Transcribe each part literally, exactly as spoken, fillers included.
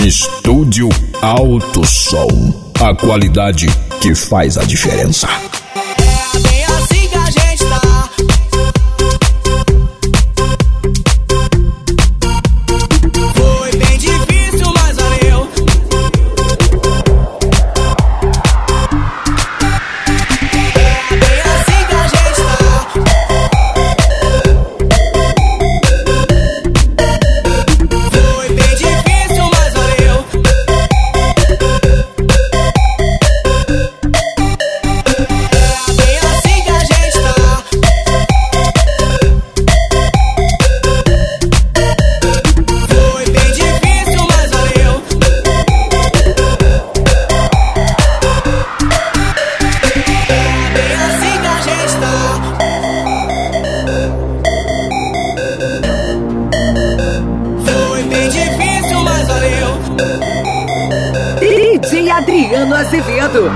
Estúdio Alto Som, a qualidade que faz a diferença. É bem assim que a gente tá. Foi bem difícil, mas valeu. É bem assim que a gente tá. Foi bem difícil, mas valeu. É bem assim que a gente tá. Foi bem difícil, mas valeu. É bem assim que a gente tá. Foi bem difícil, mas valeu. D J Adriano Azevedo.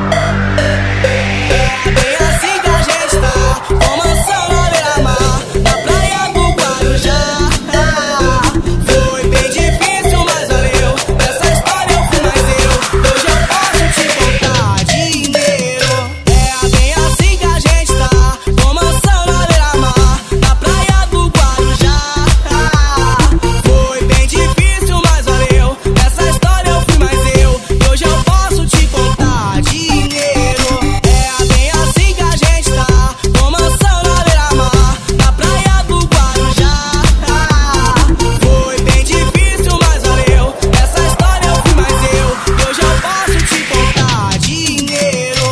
É bem assim que a gente tá. Com mansão na beira-mar, na praia do Guarujá. Foi bem difícil, mas valeu. Nessa história eu fui mais eu. Hoje eu posso te contar dinheiro. É bem assim que a gente tá. Com mansão na beira-mar, na praia do Guarujá. Foi bem difícil, mas valeu. Nessa história eu fui mais eu. Hoje eu posso te contar dinheiro. É bem assim que a gente tá. Com mansão na beira-mar, na praia do Guarujá. Foi bem difícil, mas valeu. Nessa história eu fui mais eu. Hoje eu posso te contar dinheiro.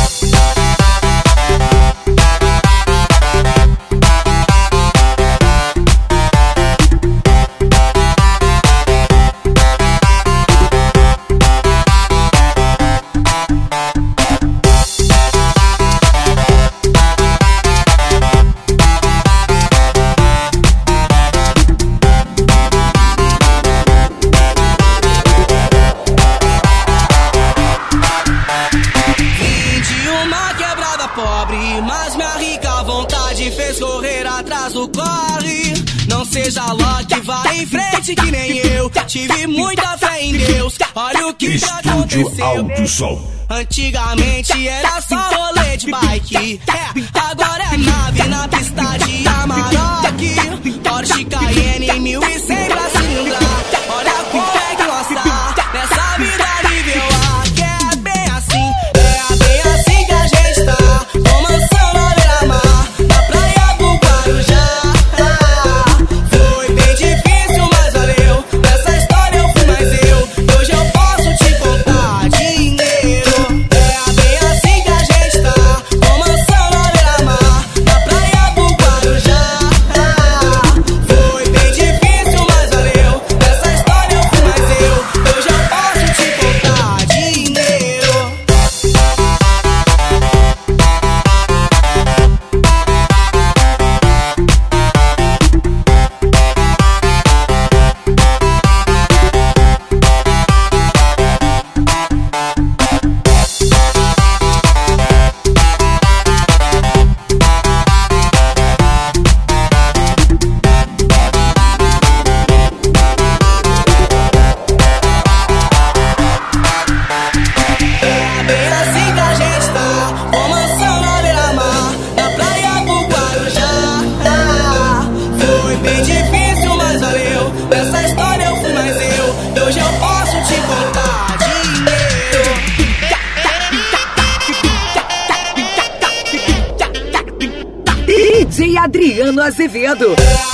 Vim de uma quebrada pobre, mas minha rica vontade fez correr atrás do corre. Não seja Loki, vai em frente que nem eu. Tive muita fé em Deus, olha o que Estúdio aconteceu. Alto Som. Antigamente era só rolê de bike, é, agora é nave na pista de Amarok. Porsche Cayenne mil e cem pra cilindrar. Olha como é que nós tá nessa vida nível A. Que é bem assim, é bem assim que a gente tá. Com mansão na beira-mar, na praia do Guarujá. Foi bem difícil, mas valeu. Nessa história eu fui mais eu. Hoje eu posso te contar dinheiro. É bem assim que a gente tá. Com mansão na beira-mar, na praia do Guarujá. Foi bem difícil, mas valeu. Nessa história eu fui mais eu. Hoje eu posso te contar dinheiro. É bem assim que a gente tá. Com mansão na beira-mar, na praia do Guarujá. Foi bem difícil, mas valeu. Nessa história eu fui mais eu. Hoje eu posso te contar dinheiro. D J Adriano Azevedo. É